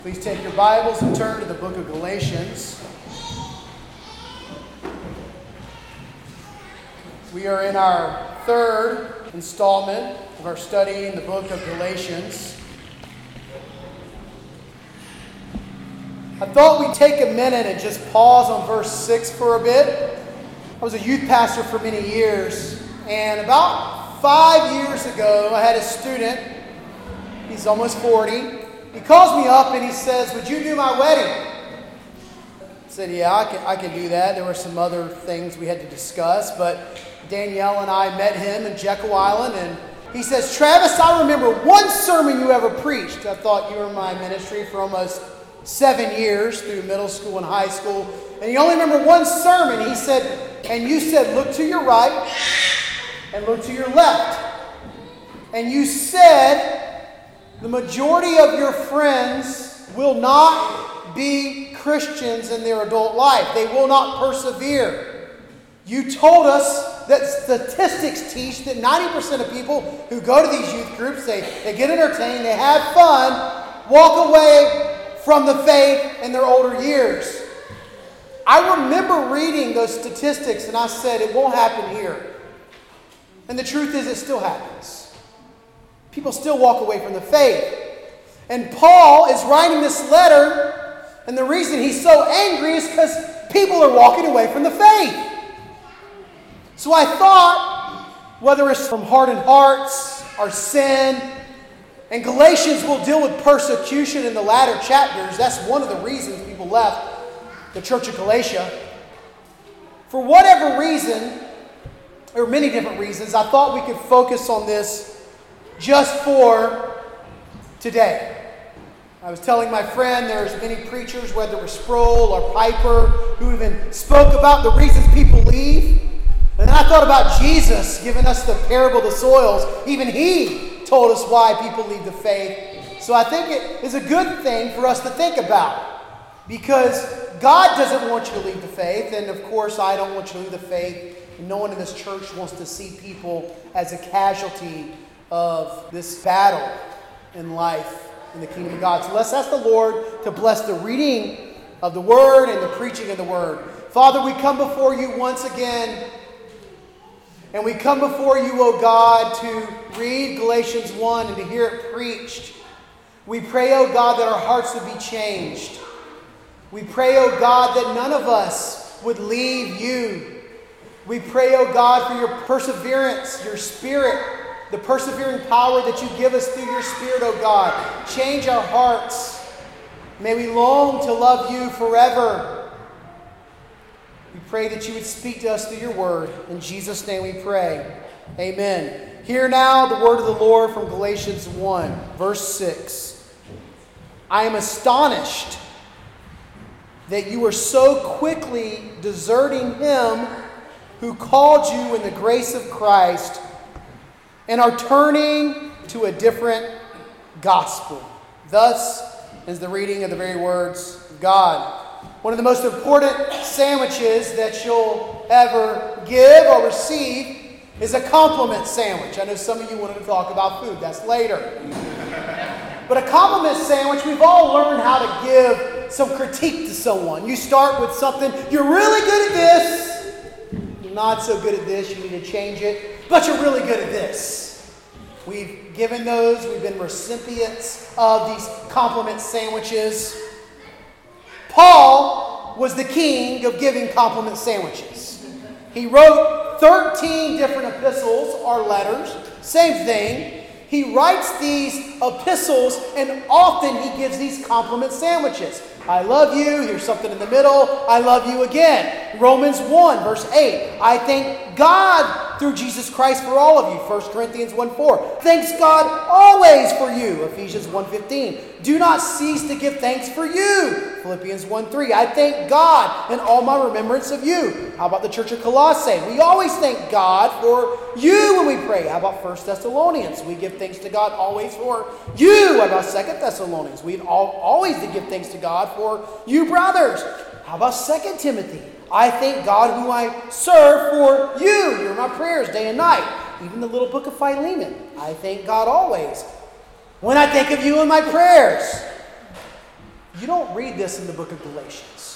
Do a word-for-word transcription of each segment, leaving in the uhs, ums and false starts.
Please take your Bibles and turn to the book of Galatians. We are in our third installment of our study in the book of Galatians. I thought we'd take a minute and just pause on verse six for a bit. I was a youth pastor for many years, and about five years ago, I had a student. He's almost forty. He calls me up and he says, "Would you do my wedding?" I said, "Yeah, I can, I can do that." There were some other things we had to discuss, but Danielle and I met him in Jekyll Island, and he says, "Travis, I remember one sermon you ever preached." I thought you were in my ministry for almost seven years through middle school and high school, and you only remember one sermon. He said, "And you said, look to your right and look to your left. And you said, the majority of your friends will not be Christians in their adult life. They will not persevere. You told us that statistics teach that ninety percent of people who go to these youth groups, they, they get entertained, they have fun, walk away from the faith in their older years." I remember reading those statistics and I said, it won't happen here. And the truth is, it still happens. People still walk away from the faith. And Paul is writing this letter, and the reason he's so angry is because people are walking away from the faith. So I thought, whether it's from hardened hearts or sin, and Galatians will deal with persecution in the latter chapters. That's one of the reasons people left the church of Galatia. For whatever reason, or many different reasons, I thought we could focus on this just for today. I was telling my friend there's many preachers, whether it was Sproul or Piper, who even spoke about the reasons people leave. And then I thought about Jesus giving us the parable of the soils. Even he told us why people leave the faith. So I think it is a good thing for us to think about, because God doesn't want you to leave the faith, and of course I don't want you to leave the faith. And no one in this church wants to see people as a casualty of this battle in life in the kingdom of God. So let's ask the Lord to bless the reading of the Word and the preaching of the Word. Father, we come before you once again, and we come before you, O God, to read Galatians one and to hear it preached. We pray, O God, that our hearts would be changed. We pray, O God, that none of us would leave you. We pray, O God, for your perseverance, your Spirit, the persevering power that you give us through your Spirit, O God. Change our hearts. May we long to love you forever. We pray that you would speak to us through your word. In Jesus' name we pray. Amen. Hear now the word of the Lord from Galatians one, verse six. "I am astonished that you are so quickly deserting him who called you in the grace of Christ, and are turning to a different gospel." Thus is the reading of the very words of God. One of the most important sandwiches that you'll ever give or receive is a compliment sandwich. I know some of you wanted to talk about food. That's later. But a compliment sandwich, we've all learned how to give some critique to someone. You start with something, "You're really good at this." "You're not so good at this, you need to change it. But you're really good at this." We've given those, we've been recipients of these compliment sandwiches. Paul was the king of giving compliment sandwiches. He wrote thirteen different epistles or letters, same thing. He writes these epistles, and often he gives these compliment sandwiches. "I love you," here's something in the middle, "I love you again." Romans one, verse eight, "I thank God through Jesus Christ for all of you." First Corinthians one four, "Thanks God always for you." Ephesians one fifteen, "Do not cease to give thanks for you." Philippians one three, "I thank God in all my remembrance of you." How about the church of Colossae? "We always thank God for you when we pray." How about First Thessalonians? "We give thanks to God always for you." How about Second Thessalonians? "We always to give thanks to God for you, brothers." How about Second Timothy? "I thank God who I serve for you." You're my prayers day and night. Even the little book of Philemon. "I thank God always when I think of you in my prayers." You don't read this in the book of Galatians.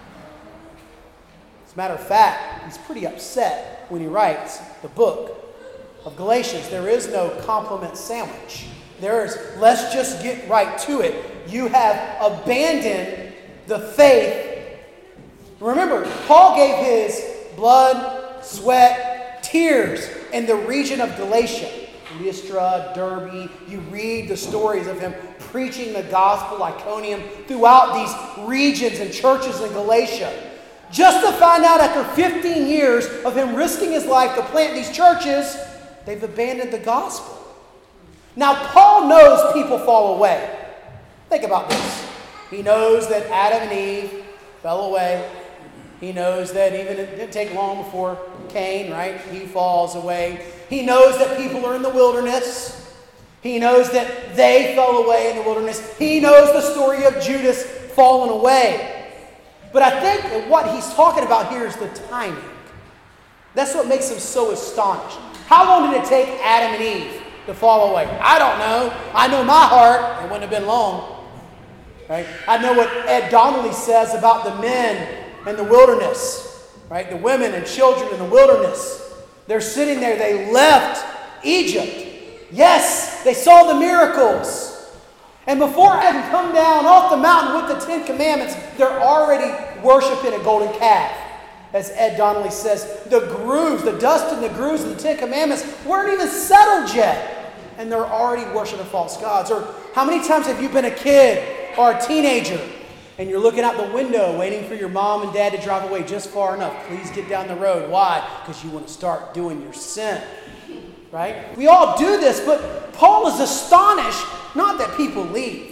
As a matter of fact, he's pretty upset when he writes the book of Galatians. There is no compliment sandwich. There is, let's just get right to it. You have abandoned the faith. Remember, Paul gave his blood, sweat, tears in the region of Galatia. Lystra, Derbe, you read the stories of him preaching the gospel, Iconium, throughout these regions and churches in Galatia. Just to find out after fifteen years of him risking his life to plant these churches, they've abandoned the gospel. Now, Paul knows people fall away. Think about this. He knows that Adam and Eve fell away. He knows that even it didn't take long before Cain, right? He falls away. He knows that people are in the wilderness. He knows that they fell away in the wilderness. He knows the story of Judas falling away. But I think that what he's talking about here is the timing. That's what makes him so astonished. How long did it take Adam and Eve to fall away? I don't know. I know my heart. It wouldn't have been long. Right? I know what Ed Donnelly says about the men in the wilderness. Right? The women and children in the wilderness. They're sitting there. They left Egypt. Yes, they saw the miracles. And before I can come down off the mountain with the Ten Commandments, they're already worshiping a golden calf. As Ed Donnelly says, the grooves, the dust and the grooves of the Ten Commandments weren't even settled yet. And they're already worshiping false gods. Or how many times have you been a kid or a teenager and you're looking out the window waiting for your mom and dad to drive away just far enough? Please get down the road. Why? Because you want to start doing your sin. Right? We all do this, but Paul is astonished, not that people leave.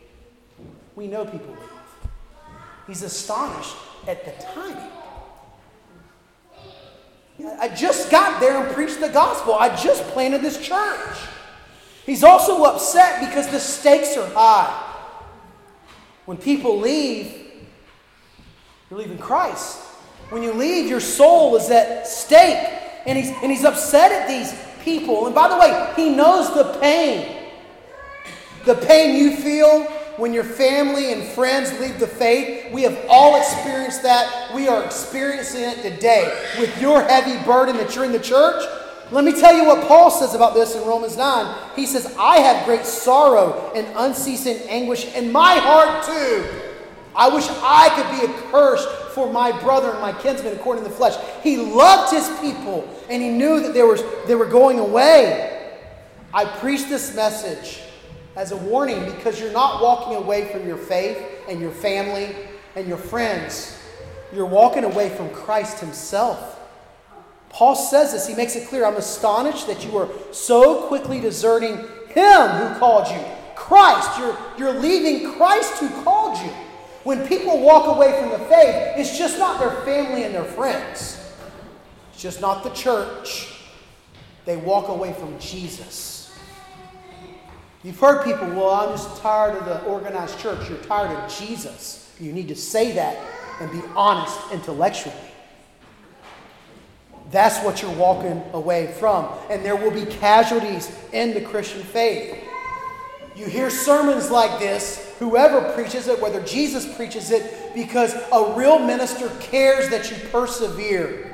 We know people leave. He's astonished at the timing. I just got there and preached the gospel. I just planted this church. He's also upset because the stakes are high. When people leave, you're leaving Christ. When you leave, your soul is at stake. And he's, and he's upset at these people. And by the way, he knows the pain. The pain you feel when your family and friends leave the faith. We have all experienced that. We are experiencing it today. With your heavy burden that you're in the church. Let me tell you what Paul says about this in Romans nine. He says, I have great sorrow and unceasing anguish in my heart too. I wish I could be accursed for my brother and my kinsman according to the flesh. He loved his people and he knew that they were, they were going away. I preach this message as a warning because you're not walking away from your faith and your family and your friends. You're walking away from Christ himself. Paul says this. He makes it clear. I'm astonished that you are so quickly deserting him who called you. Christ. You're, you're leaving Christ who called you. When people walk away from the faith, it's just not their family and their friends. It's just not the church. They walk away from Jesus. You've heard people, well, I'm just tired of the organized church. You're tired of Jesus. You need to say that and be honest intellectually. That's what you're walking away from. And there will be casualties in the Christian faith. You hear sermons like this, whoever preaches it, whether Jesus preaches it, because a real minister cares that you persevere.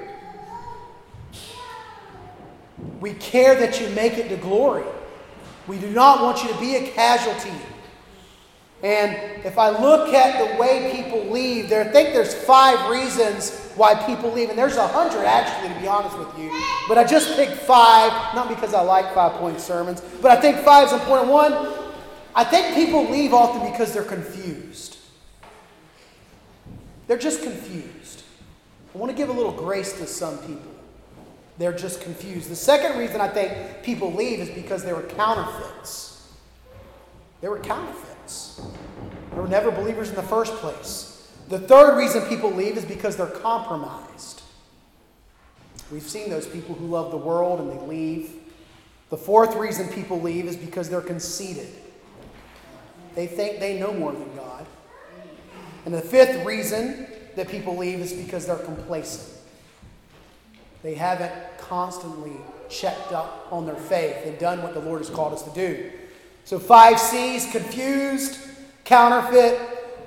We care that you make it to glory. We do not want you to be a casualty. And if I look at the way people leave, there, I think there's five reasons why people leave. And there's a hundred actually, to be honest with you. But I just picked five, not because I like five-point sermons, but I think five is important. One, I think people leave often because they're confused. They're just confused. I want to give a little grace to some people. They're just confused. The second reason I think people leave is because they were counterfeits. They were counterfeits. They were never believers in the first place. The third reason people leave is because they're compromised. We've seen those people who love the world and they leave. The fourth reason people leave is because they're conceited. They think they know more than God. And the fifth reason that people leave is because they're complacent. They haven't constantly checked up on their faith and done what the Lord has called us to do. So five C's: confused, counterfeit,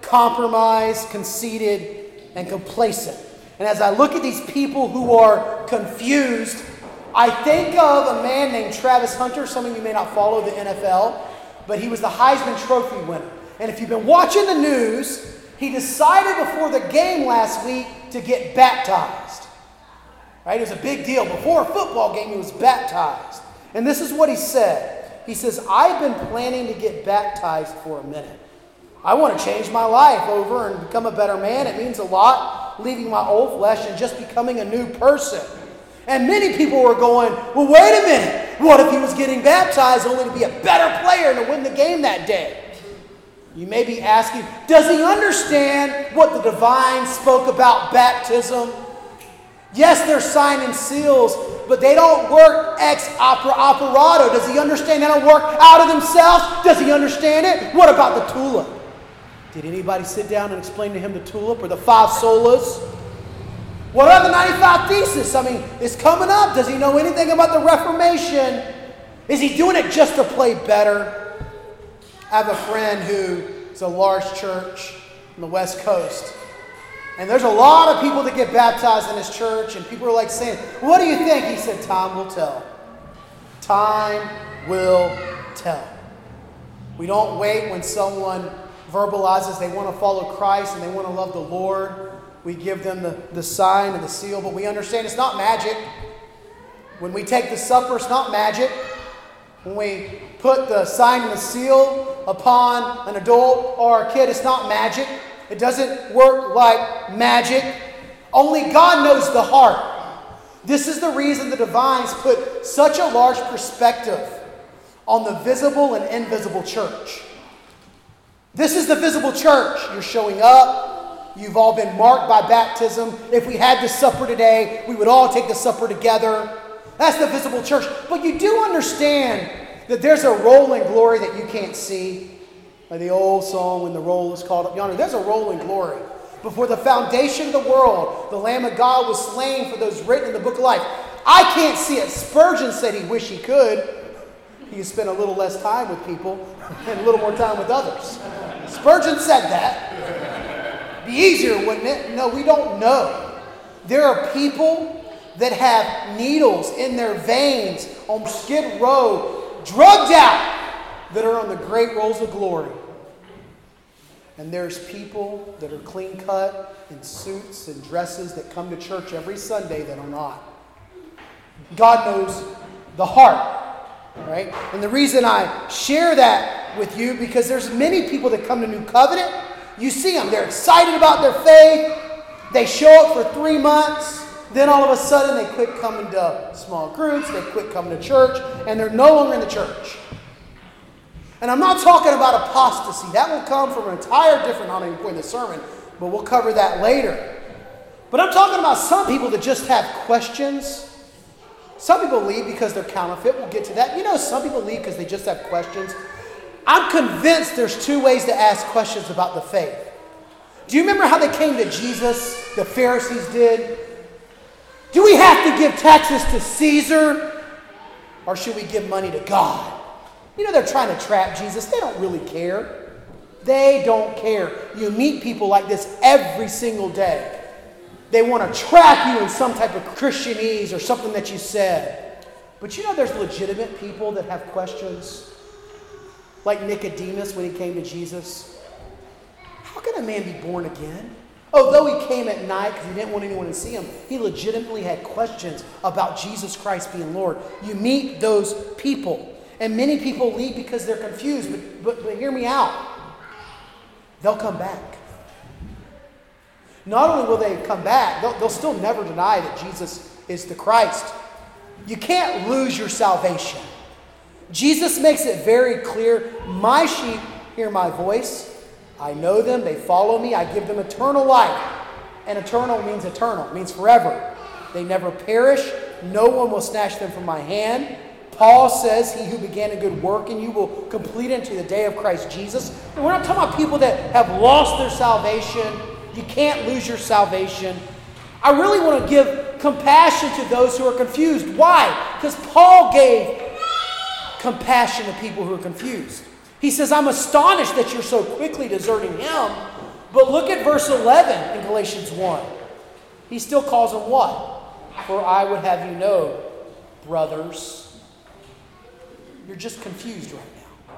compromised, conceited, and complacent. And as I look at these people who are confused, I think of a man named Travis Hunter. Some of you may not follow the N F L, but he was the Heisman Trophy winner. And if you've been watching the news, he decided before the game last week to get baptized. Right? It was a big deal. Before a football game, he was baptized. And this is what he said. He says, I've been planning to get baptized for a minute. I want to change my life over and become a better man. It means a lot, leaving my old flesh and just becoming a new person. And many people were going, well, wait a minute. What if he was getting baptized only to be a better player and to win the game that day? You may be asking, does he understand what the divine spoke about baptism? Yes, they're signing seals, but they don't work ex operato. Does he understand they don't work out of themselves? Does he understand it? What about the tulip? Did anybody sit down and explain to him the tulip or the five solas? What are the ninety-five Theses? I mean, it's coming up. Does he know anything about the Reformation? Is he doing it just to play better? I have a friend who is a large church on the West Coast. And there's a lot of people that get baptized in his church. And people are like saying, what do you think? He said, time will tell. Time will tell. We don't wait when someone verbalizes they want to follow Christ and they want to love the Lord. We give them the, the sign and the seal, but we understand it's not magic. When we take the supper, it's not magic. When we put the sign and the seal upon an adult or a kid, it's not magic. It doesn't work like magic. Only God knows the heart. This is the reason the divines put such a large perspective on the visible and invisible church. This is the visible church. You're showing up. You've all been marked by baptism. If we had the supper today, we would all take the supper together. That's the visible church. But you do understand that there's a role in glory that you can't see. Like the old song, when the roll is called up yonder. There's a role in glory. Before the foundation of the world, the Lamb of God was slain for those written in the book of life. I can't see it. Spurgeon said he wished he could. He could spend a little less time with people and a little more time with others. Spurgeon said that. Be easier, wouldn't it? No, we don't know. There are people that have needles in their veins on Skid Row, drugged out, that are on the great rolls of glory. And there's people that are clean cut in suits and dresses that come to church every Sunday that are not. God knows the heart. Right? And the reason I share that with you, because there's many people that come to New Covenant. You see them. They're excited about their faith. They show up for three months. Then all of a sudden they quit coming to small groups. They quit coming to church. And they're no longer in the church. And I'm not talking about apostasy. That will come from an entire different, I don't even point in the sermon. But we'll cover that later. But I'm talking about some people that just have questions. Some people leave because they're counterfeit. We'll get to that. You know, some people leave because they just have questions. I'm convinced there's two ways to ask questions about the faith. Do you remember how they came to Jesus? The Pharisees did. Do we have to give taxes to Caesar? Or should we give money to God? You know, they're trying to trap Jesus. They don't really care. They don't care. You meet people like this every single day. They want to trap you in some type of Christianese or something that you said. But you know there's legitimate people that have questions. Like Nicodemus when he came to Jesus. How can a man be born again? Oh, though he came at night because he didn't want anyone to see him, he legitimately had questions about Jesus Christ being Lord. You meet those people. And many people leave because they're confused. But, but, but hear me out. They'll come back. Not only will they come back, they'll, they'll still never deny that Jesus is the Christ. You can't lose your salvation. Jesus makes it very clear, my sheep hear my voice. I know them, they follow me, I give them eternal life. And eternal means eternal, it means forever. They never perish, no one will snatch them from my hand. Paul says, he who began a good work in you will complete it until the day of Christ Jesus. And we're not talking about people that have lost their salvation. You can't lose your salvation. I really want to give compassion to those who are confused. Why? Because Paul gave compassion to people who are confused. He says, I'm astonished that you're so quickly deserting him But look at verse eleven in Galatians one. He still calls them what? For I would have you know, brothers. You're just confused right now.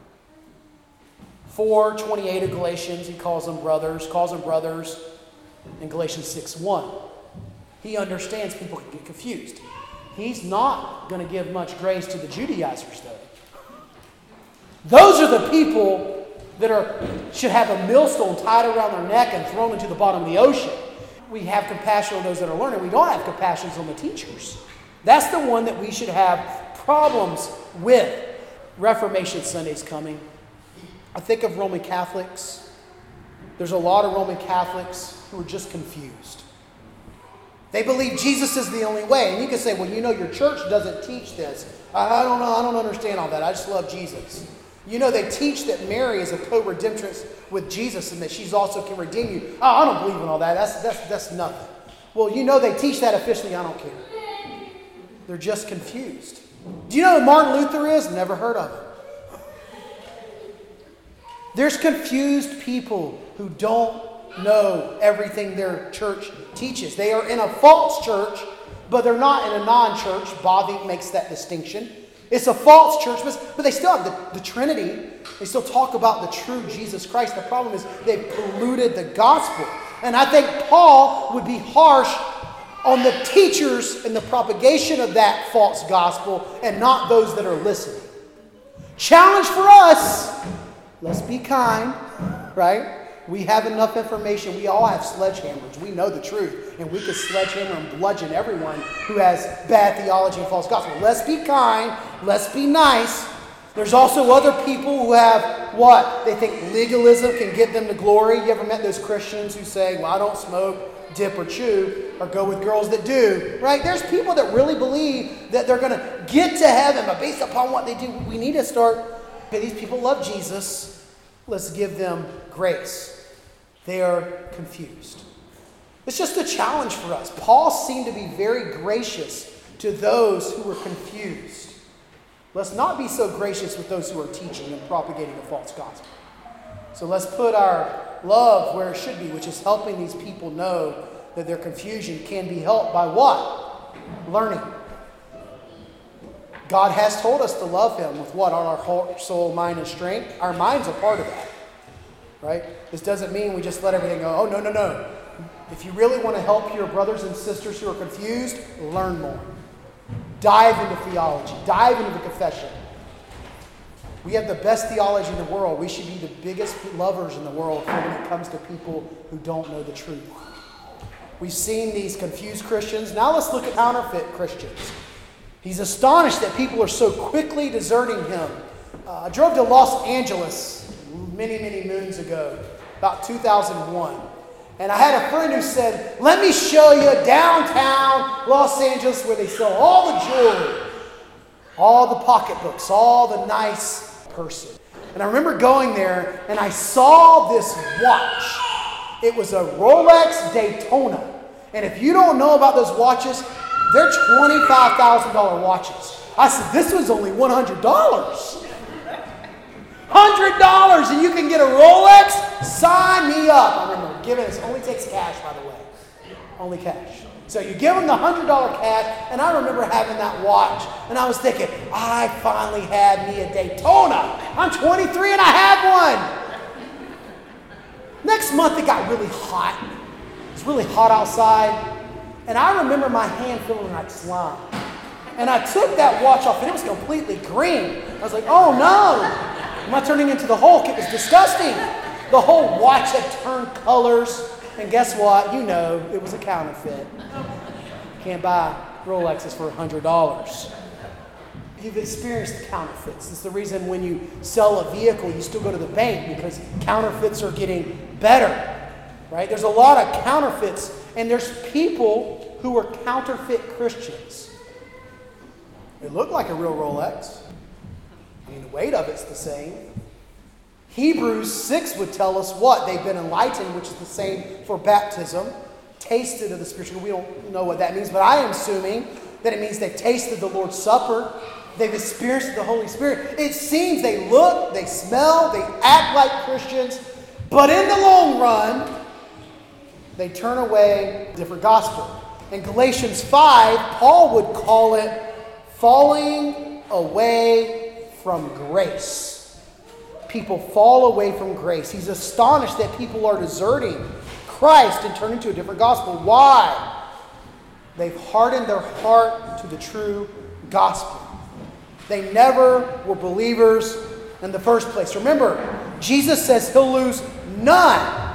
four twenty-eight of Galatians, he calls them brothers, calls them brothers in Galatians six one. He understands people can get confused. He's not going to give much grace to the Judaizers, though. Those are the people that are should have a millstone tied around their neck and thrown into the bottom of the ocean. We have compassion on those that are learning. We don't have compassion on the teachers. That's the one that we should have problems with. Reformation Sunday's coming. I think of Roman Catholics. There's a lot of Roman Catholics who are just confused. They believe Jesus is the only way. And you can say, well, you know, your church doesn't teach this. I, I don't know. I don't understand all that. I just love Jesus. You know, they teach that Mary is a co-redemptress with Jesus and that she's also can redeem you. Oh, I don't believe in all that. That's, that's, that's nothing. Well, you know they teach that officially. I don't care. They're just confused. Do you know who Martin Luther is? Never heard of him. There's confused people who don't know everything their church teaches. They are in a false church, but they're not in a non-church. Bobby makes that distinction. It's a false church, but they still have the, the Trinity. They still talk about the true Jesus Christ. The problem is they've polluted the gospel. And I think Paul would be harsh on the teachers and the propagation of that false gospel and not those that are listening. Challenge for us, let's be kind, right? We have enough information. We all have sledgehammers. We know the truth. And we can sledgehammer and bludgeon everyone who has bad theology and false gospel. Let's be kind. Let's be nice. There's also other people who have what? They think legalism can get them to glory. You ever met those Christians who say, well, I don't smoke, dip, or chew, or go with girls that do, right? There's people that really believe that they're going to get to heaven, but based upon what they do, we need to start, okay, these people love Jesus. Let's give them grace. They are confused. It's just a challenge for us. Paul seemed to be very gracious to those who were confused. Let's not be so gracious with those who are teaching and propagating a false gospel. So let's put our love where it should be, which is helping these people know that their confusion can be helped by what? Learning. God has told us to love Him with what? On our heart, soul, mind, and strength. Our mind's a part of that. Right? This doesn't mean we just let everything go. Oh, no, no, no. If you really want to help your brothers and sisters who are confused, learn more. Dive into theology. Dive into the confession. We have the best theology in the world. We should be the biggest lovers in the world when it comes to people who don't know the truth. We've seen these confused Christians. Now let's look at counterfeit Christians. He's astonished that people are so quickly deserting him. Uh, I drove to Los Angeles many, many moons ago, about two thousand one. And I had a friend who said, let me show you downtown Los Angeles where they sell all the jewelry, all the pocketbooks, all the nice person. And I remember going there and I saw this watch. It was a Rolex Daytona. And if you don't know about those watches, they're twenty-five thousand dollars watches. I said, this was only one hundred dollars. one hundred dollars and you can get a Rolex? Sign me up. I remember giving this. Only takes cash, by the way. Only cash. So you give them the one hundred dollars cash, and I remember having that watch, and I was thinking, I finally had me a Daytona. I'm twenty-three and I have one. Next month it got really hot. It was really hot outside, and I remember my hand feeling like slime. And I took that watch off, and it was completely green. I was like, oh no. Am I turning into the Hulk? It was disgusting. The whole watch had turned colors. And guess what? You know, it was a counterfeit. Can't buy Rolexes for one hundred dollars. You've experienced counterfeits. It's the reason when you sell a vehicle, you still go to the bank because counterfeits are getting better. Right? There's a lot of counterfeits. And there's people who are counterfeit Christians. They look like a real Rolex. I mean, the weight of it's the same. Hebrews six would tell us what? They've been enlightened, which is the same for baptism. Tasted of the spiritual. We don't know what that means, but I am assuming that it means they've tasted the Lord's Supper. They've experienced the Holy Spirit. It seems they look, they smell, they act like Christians, But in the long run, they turn away a different gospel. In Galatians five, Paul would call it falling away from grace. People fall away from grace. He's astonished that people are deserting Christ and turning to a different gospel. Why? They've hardened their heart to the true gospel. They never were believers in the first place. Remember, Jesus says he'll lose none.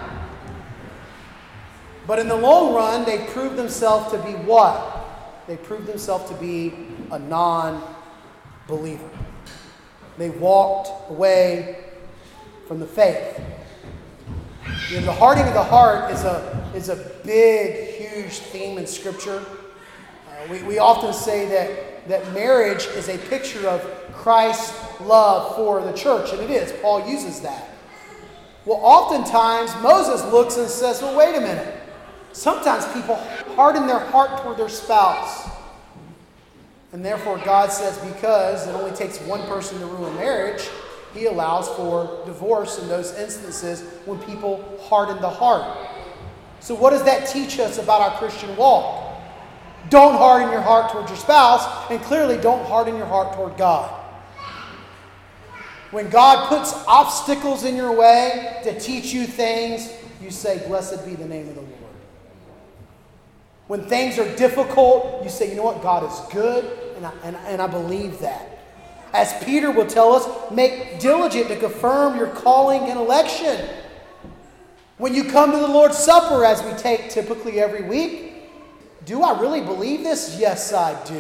But in the long run, they proved themselves to be what? They proved themselves to be a non-believer. They walked away from the faith. You know, the hardening of the heart is a, is a big, huge theme in Scripture. Uh, we, we often say that, that marriage is a picture of Christ's love for the church, and it is. Paul uses that. Well, oftentimes, Moses looks and says, well, wait a minute. Sometimes people harden their heart toward their spouse. And therefore, God says because it only takes one person to ruin marriage, he allows for divorce in those instances when people harden the heart. So what does that teach us about our Christian walk? Don't harden your heart toward your spouse, and clearly don't harden your heart toward God. When God puts obstacles in your way to teach you things, you say, blessed be the name of the Lord. When things are difficult, you say, you know what, God is good, and I, and, and I believe that. As Peter will tell us, make diligent to confirm your calling and election. When you come to the Lord's Supper, as we take typically every week, do I really believe this? Yes, I do.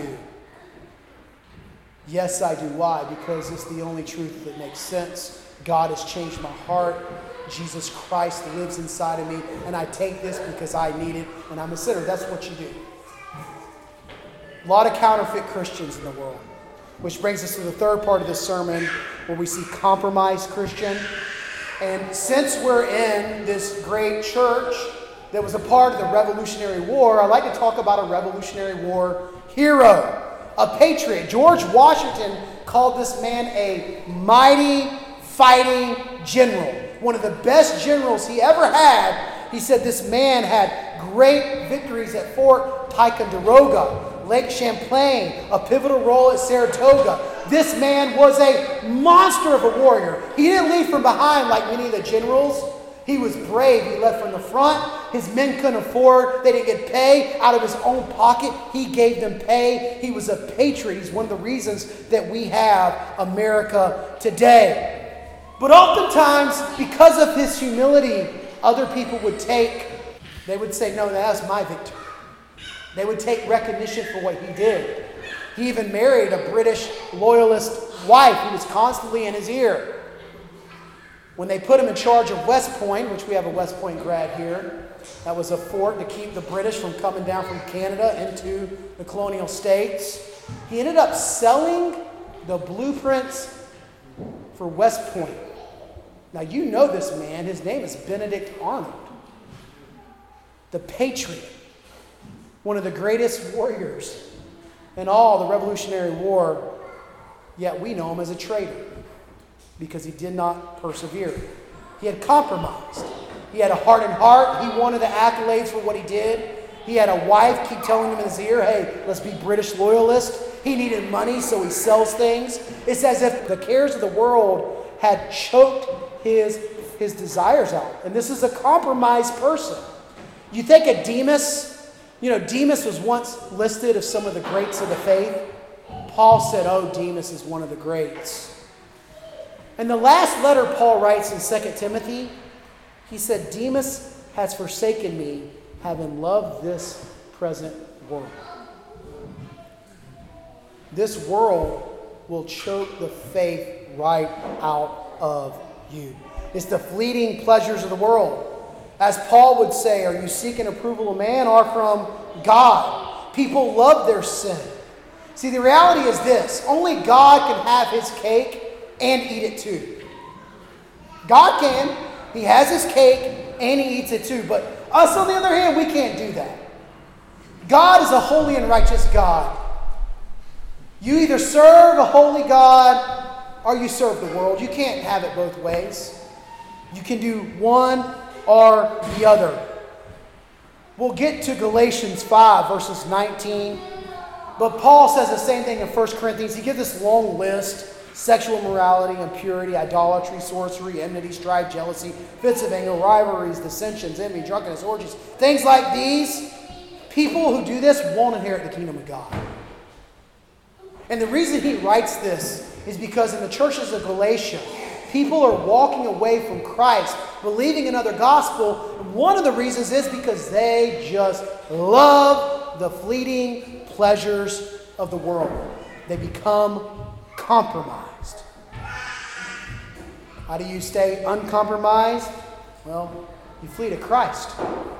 Yes, I do. Why? Because it's the only truth that makes sense. God has changed my heart. Jesus Christ lives inside of me, and I take this because I need it, and I'm a sinner. That's what you do. A lot of counterfeit Christians in the world. Which brings us to the third part of this sermon, where we see compromised Christian. And since we're in this great church that was a part of the Revolutionary War, I'd like to talk about a Revolutionary War hero, a patriot. George Washington called this man a mighty fighting general. One of the best generals he ever had. He said this man had great victories at Fort Ticonderoga, Lake Champlain, a pivotal role at Saratoga. This man was a monster of a warrior. He didn't lead from behind like many of the generals. He was brave. He led from the front. His men couldn't afford. They didn't get pay out of his own pocket. He gave them pay. He was a patriot. He's one of the reasons that we have America today. But oftentimes, because of his humility, other people would take, they would say, no, that was my victory. They would take recognition for what he did. He even married a British loyalist wife who was constantly in his ear. When they put him in charge of West Point, which we have a West Point grad here, that was a fort to keep the British from coming down from Canada into the colonial states, he ended up selling the blueprints for West Point. Now you know this man. His name is Benedict Arnold, the patriot. One of the greatest warriors in all the Revolutionary War, yet we know him as a traitor because he did not persevere. He had compromised. He had a hardened heart. He wanted the accolades for what he did. He had a wife keep telling him in his ear, hey, let's be British loyalist. He needed money, so he sells things. It's as if the cares of the world had choked his, his desires out. And this is a compromised person. You think of Demas. You know, Demas was once listed as some of the greats of the faith. Paul said, oh, Demas is one of the greats. And the last letter Paul writes in Second Timothy, he said, Demas has forsaken me, having loved this present world. This world will choke the faith right out of you. It's the fleeting pleasures of the world. As Paul would say, are you seeking approval of man or from God? People love their sin. See, the reality is this. Only God can have his cake and eat it too. God can. He has his cake and he eats it too. But us, on the other hand, we can't do that. God is a holy and righteous God. You either serve a holy God or you serve the world. You can't have it both ways. You can do one or the other. We'll get to Galatians five, verses nineteen. But Paul says the same thing in First Corinthians. He gives this long list: sexual immorality, impurity, idolatry, sorcery, enmity, strife, jealousy, fits of anger, rivalries, dissensions, envy, drunkenness, orgies. Things like these. People who do this won't inherit the kingdom of God. And the reason he writes this is because in the churches of Galatia, people are walking away from Christ, believing another gospel. And one of the reasons is because they just love the fleeting pleasures of the world. They become compromised. How do you stay uncompromised? Well, you flee to Christ.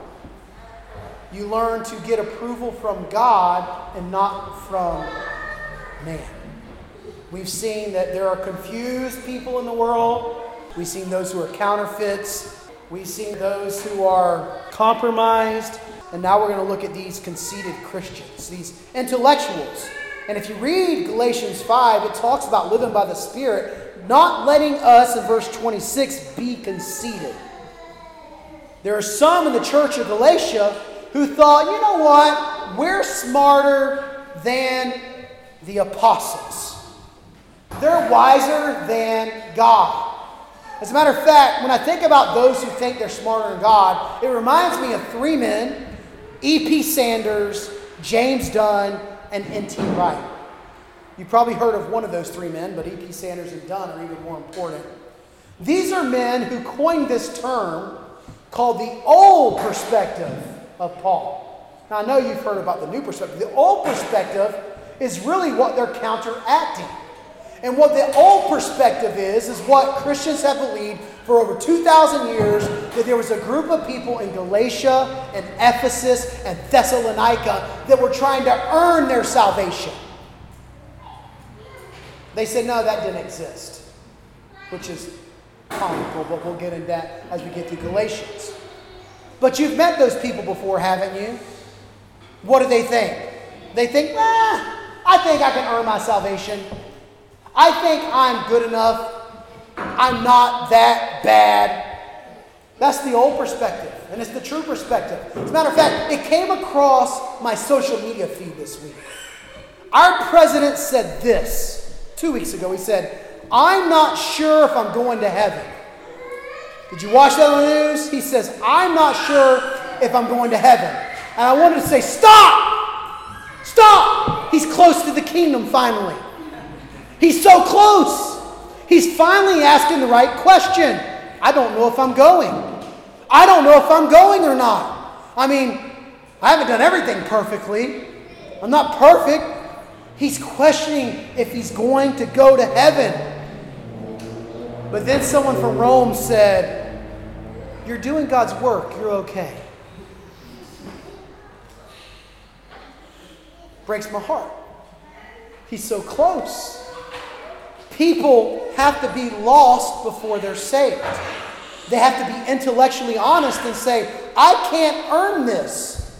You learn to get approval from God and not from man. We've seen that there are confused people in the world. We've seen those who are counterfeits. We've seen those who are compromised. And now we're going to look at these conceited Christians, these intellectuals. And if you read Galatians five, it talks about living by the Spirit, not letting us, in verse twenty-six, be conceited. There are some in the church of Galatia who thought, you know what, we're smarter than the apostles. They're wiser than God. As a matter of fact, when I think about those who think they're smarter than God, it reminds me of three men: E P Sanders, James Dunn, and N T Wright. You've probably heard of one of those three men, but E P Sanders and Dunn are even more important. These are men who coined this term called the old perspective of Paul. Now, I know you've heard about the new perspective. The old perspective is really what they're counteracting. And what the old perspective is, is what Christians have believed for over two thousand years, that there was a group of people in Galatia and Ephesus and Thessalonica that were trying to earn their salvation. They said, no, that didn't exist, which is comical, but we'll get into that as we get to Galatians. But you've met those people before, haven't you? What do they think? They think, nah, I think I can earn my salvation. I think I'm good enough. I'm not that bad. That's the old perspective, and it's the true perspective. As a matter of fact, it came across my social media feed this week. Our president said this two weeks ago. He said, I'm not sure if I'm going to heaven. Did you watch that on the news? He says, I'm not sure if I'm going to heaven. And I wanted to say, stop! Stop! He's close to the kingdom finally. He's so close. He's finally asking the right question. I don't know if I'm going. I don't know if I'm going or not. I mean, I haven't done everything perfectly. I'm not perfect. He's questioning if he's going to go to heaven. But then someone from Rome said, you're doing God's work. You're okay. Breaks my heart. He's so close. People have to be lost before they're saved. They have to be intellectually honest and say, I can't earn this.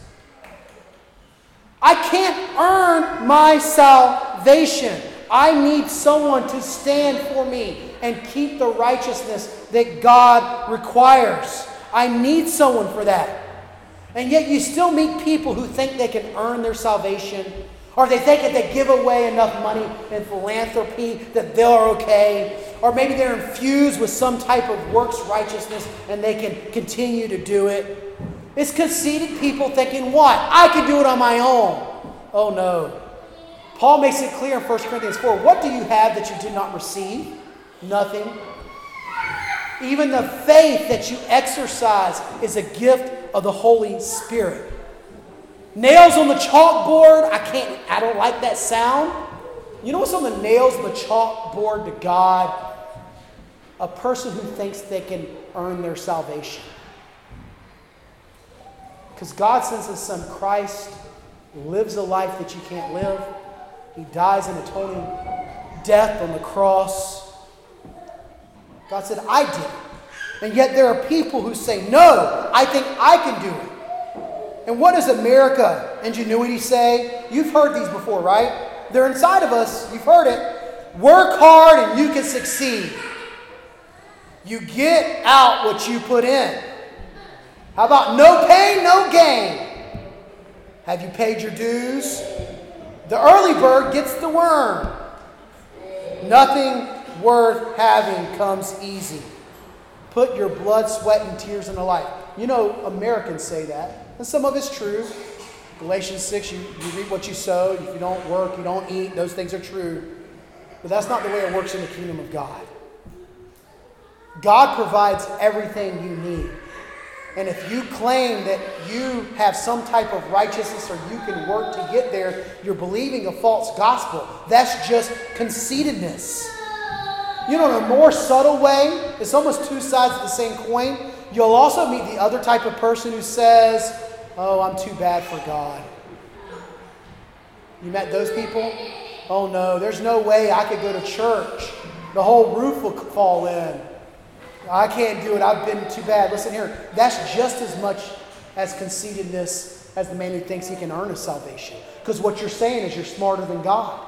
I can't earn my salvation. I need someone to stand for me and keep the righteousness that God requires. I need someone for that. And yet you still meet people who think they can earn their salvation, or they think if they give away enough money in philanthropy that they're okay, or maybe they're infused with some type of works righteousness and they can continue to do it. It's conceited people thinking, what? I can do it on my own. Oh no. Paul makes it clear in First Corinthians four, what do you have that you did not receive? Nothing. Even the faith that you exercise is a gift of the Holy Spirit. Nails on the chalkboard, I can't, I don't like that sound. You know what's on the nails on the chalkboard to God? A person who thinks they can earn their salvation. Because God sends His Son Christ, lives a life that you can't live. He dies an atoning death on the cross. God said, I did it. And yet there are people who say, no, I think I can do it. And what does America ingenuity say? You've heard these before, right? They're inside of us. You've heard it. Work hard and you can succeed. You get out what you put in. How about no pain, no gain? Have you paid your dues? The early bird gets the worm. Nothing worth having comes easy. Put your blood, sweat, and tears into life. You know, Americans say that, and some of it's true. Galatians six, you, you reap what you sow. If you don't work, you don't eat. Those things are true. But that's not the way it works in the kingdom of God. God provides everything you need. And if you claim that you have some type of righteousness or you can work to get there, you're believing a false gospel. That's just conceitedness. You know, in a more subtle way, it's almost two sides of the same coin. You'll also meet the other type of person who says, oh, I'm too bad for God. You met those people? Oh no, there's no way I could go to church. The whole roof will fall in. I can't do it. I've been too bad. Listen here. That's just as much as conceitedness as the man who thinks he can earn his salvation. Because what you're saying is you're smarter than God.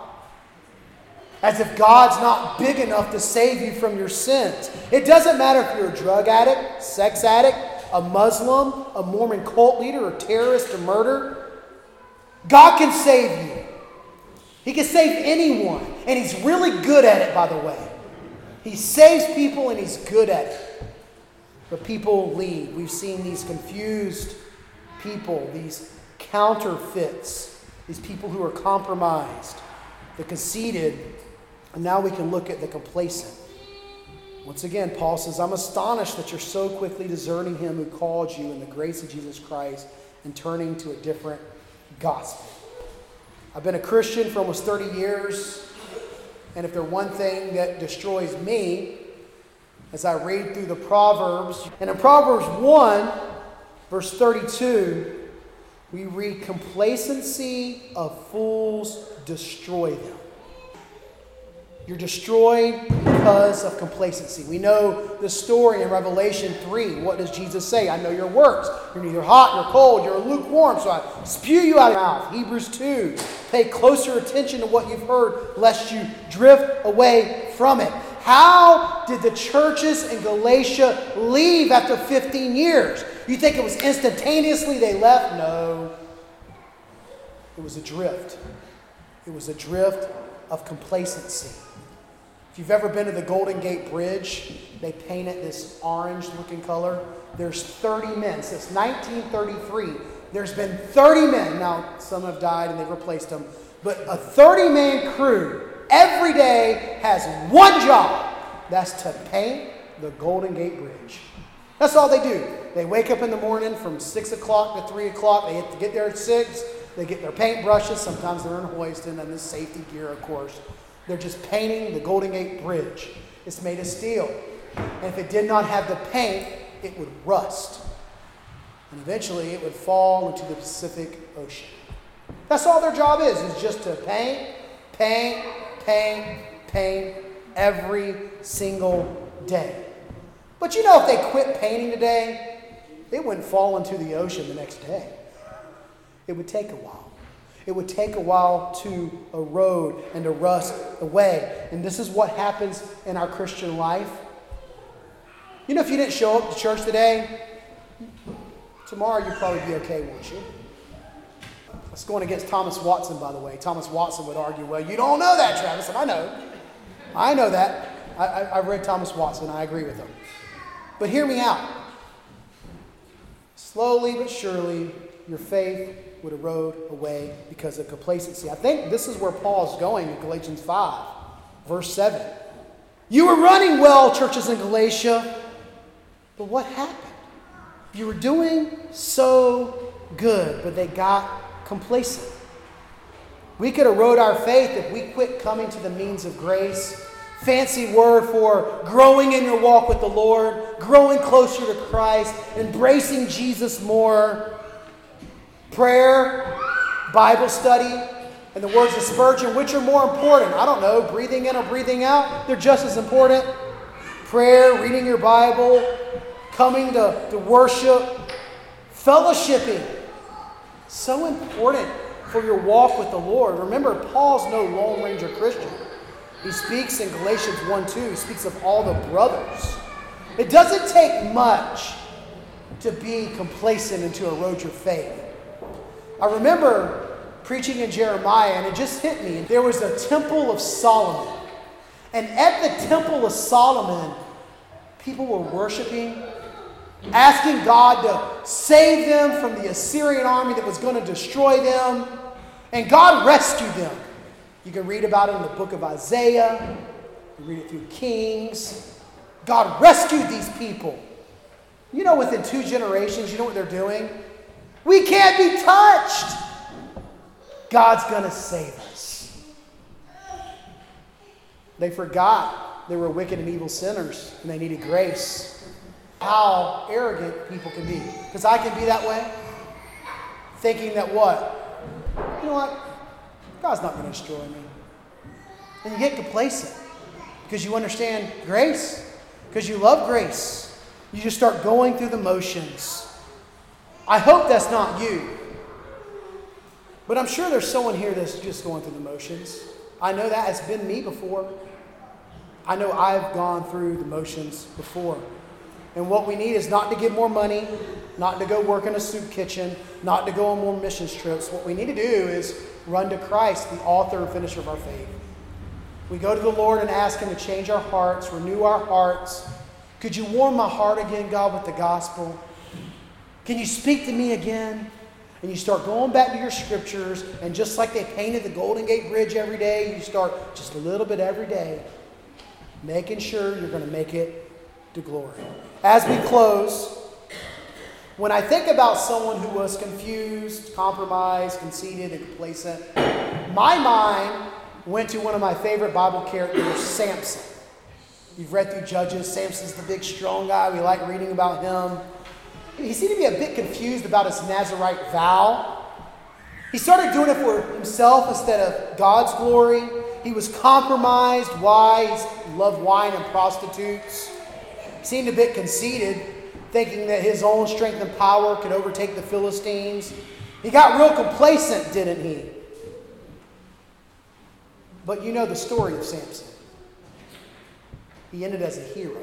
As if God's not big enough to save you from your sins. It doesn't matter if you're a drug addict, sex addict, a Muslim, a Mormon cult leader, a terrorist, a murderer. God can save you. He can save anyone. And He's really good at it, by the way. He saves people and He's good at it. But people leave. We've seen these confused people, these counterfeits, these people who are compromised, the conceited, and now we can look at the complacent. Once again, Paul says, I'm astonished that you're so quickly deserting Him who called you in the grace of Jesus Christ and turning to a different gospel. I've been a Christian for almost thirty years. And if there's one thing that destroys me, as I read through the Proverbs, and in Proverbs one, verse thirty-two, we read, complacency of fools destroy them. You're destroyed because of complacency. We know the story in Revelation three. What does Jesus say? I know your works. You're neither hot nor cold. You're lukewarm, so I spew you out of your mouth. Hebrews two. Pay closer attention to what you've heard, lest you drift away from it. How did the churches in Galatia leave after fifteen years? You think it was instantaneously they left? No. It was a drift. It was a drift of complacency. If you've ever been to the Golden Gate Bridge, they paint it this orange-looking color. There's thirty men. Since nineteen thirty-three, there's been thirty men. Now, some have died and they've replaced them. But a thirty-man crew every day has one job. That's to paint the Golden Gate Bridge. That's all they do. They wake up in the morning from six o'clock to three o'clock. They have to get there at six. They get their paint brushes. Sometimes they're in hoisting and the safety gear, of course. They're just painting the Golden Gate Bridge. It's made of steel. And if it did not have the paint, it would rust. And eventually it would fall into the Pacific Ocean. That's all their job is, is just to paint, paint, paint, paint every single day. But you know, if they quit painting today, it wouldn't fall into the ocean the next day. It would take a while. It would take a while to erode and to rust away. And this is what happens in our Christian life. You know, if you didn't show up to church today, tomorrow you'd probably be okay, won't you? That's going against Thomas Watson, by the way. Thomas Watson would argue, well, you don't know that, Travis. And I know. I know that. I, I, I've read Thomas Watson. I agree with him. But hear me out. Slowly but surely, your faith would erode away because of complacency. I think this is where Paul's going in Galatians five, verse seven. You were running well, churches in Galatia, but what happened? You were doing so good, but they got complacent. We could erode our faith if we quit coming to the means of grace. Fancy word for growing in your walk with the Lord, growing closer to Christ, embracing Jesus more. Prayer, Bible study, and the words of Spurgeon, which are more important? I don't know, breathing in or breathing out? They're just as important. Prayer, reading your Bible, coming to, to worship, fellowshipping. So important for your walk with the Lord. Remember, Paul's no Lone Ranger Christian. He speaks in Galatians one two, he speaks of all the brothers. It doesn't take much to be complacent and to erode your faith. I remember preaching in Jeremiah, and it just hit me. There was a temple of Solomon. And at the temple of Solomon, people were worshiping, asking God to save them from the Assyrian army that was going to destroy them. And God rescued them. You can read about it in the book of Isaiah. You read it through Kings. God rescued these people. You know, within two generations, you know what they're doing? We can't be touched. God's going to save us. They forgot they were wicked and evil sinners, and they needed grace. How arrogant people can be. Because I can be that way. Thinking that what? You know what? God's not going to destroy me. And you get complacent. Because you understand grace. Because you love grace. You just start going through the motions. I hope that's not you. But I'm sure there's someone here that's just going through the motions. I know that has been me before. I know I've gone through the motions before. And what we need is not to get more money, not to go work in a soup kitchen, not to go on more missions trips. What we need to do is run to Christ, the author and finisher of our faith. We go to the Lord and ask Him to change our hearts, renew our hearts. Could you warm my heart again, God, with the gospel? Can you speak to me again? And you start going back to your scriptures, and just like they painted the Golden Gate Bridge every day, you start just a little bit every day, making sure you're going to make it to glory. As we close, when I think about someone who was confused, compromised, conceited, and complacent, my mind went to one of my favorite Bible characters, Samson. You've read through Judges. Samson's the big, strong guy. We like reading about him. He seemed to be a bit confused about his Nazirite vow. He started doing it for himself instead of God's glory. He was compromised. Why? He loved wine and prostitutes. He seemed a bit conceited, thinking that his own strength and power could overtake the Philistines. He got real complacent, didn't he? But you know the story of Samson. He ended as a hero.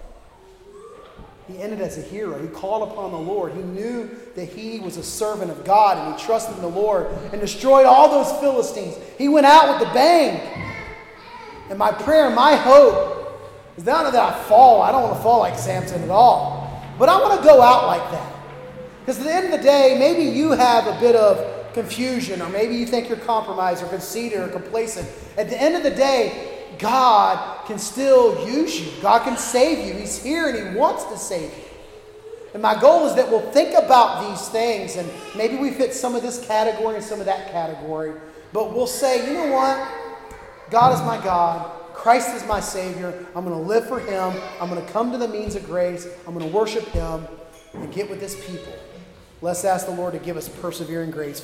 He ended as a hero. He called upon the Lord. He knew that he was a servant of God, and he trusted in the Lord and destroyed all those Philistines. He went out with a bang. And my prayer and my hope is not that I fall. I don't want to fall like Samson at all. But I want to go out like that. Because at the end of the day, maybe you have a bit of confusion, or maybe you think you're compromised or conceited or complacent. At the end of the day, God can still use you. God can save you. He's here and He wants to save you. And my goal is that we'll think about these things, and maybe we fit some of this category and some of that category, but we'll say, you know what? God is my God. Christ is my Savior. I'm going to live for Him. I'm going to come to the means of grace. I'm going to worship Him and get with His people. Let's ask the Lord to give us persevering grace.